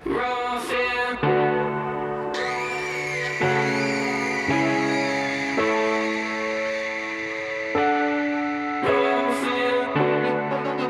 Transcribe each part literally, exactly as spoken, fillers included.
Raw fear. Raw fear.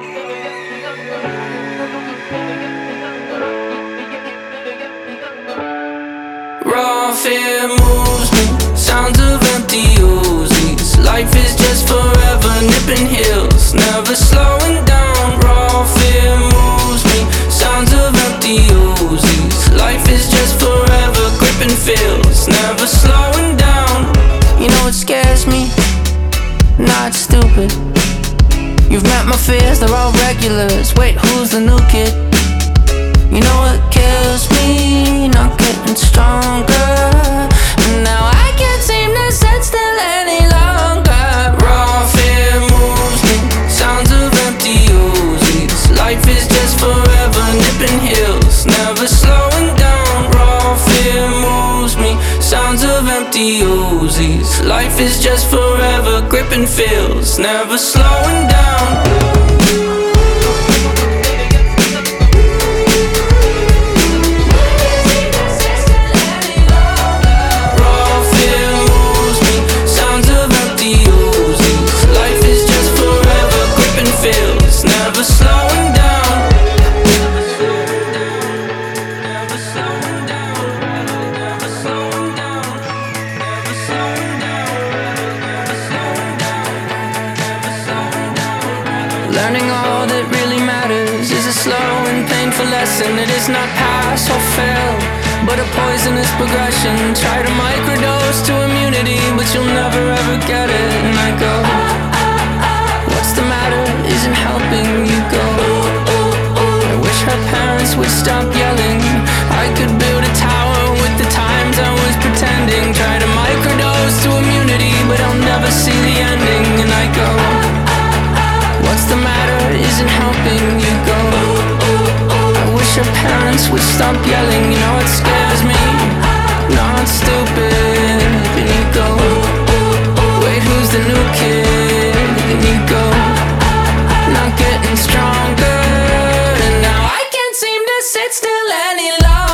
Raw fear moves me. Sounds of empty Uzis. Life is just forever nipping heels, never slowing down. Raw fear moves me. Sounds of empty Uzis. Life is just forever gripping feels, never slowing down. You know what scares me? Not stupid. You've met my fears, they're all regulars. Wait, who's the new kid? You know what kills me? Not getting stronger. And now I can't seem to sit still any longer. Raw fear moves me. Sounds of empty Uzis. Life is just forever nipping heels, never slowing down. Raw fear moves me. Sounds of empty Uzis. Life is just forever gripping feels, never slowing down. Never slowing down. Never slowing down. Never slowing down. Never slowing down. Never slowing down. Never slowing down. Never slowing down. Learning all that really matters is a slow and painful lesson. It is not pass or fail, but a poisonous progression. Try to microdose to immunity, but you'll never ever get it. And I go, what's the matter? Isn't helping you go. I wish her parents would stop yelling. I could build a tower with the times I was pretending. Try to microdose to immunity, but I'll never see the ending. And I go, what's the matter? Isn't helping you go. I wish her parents would stop yelling. You know it scares me. Not stupid. And you go, wait, who's the new kid? And you go, not getting stronger. And now I can't seem to sit still any longer.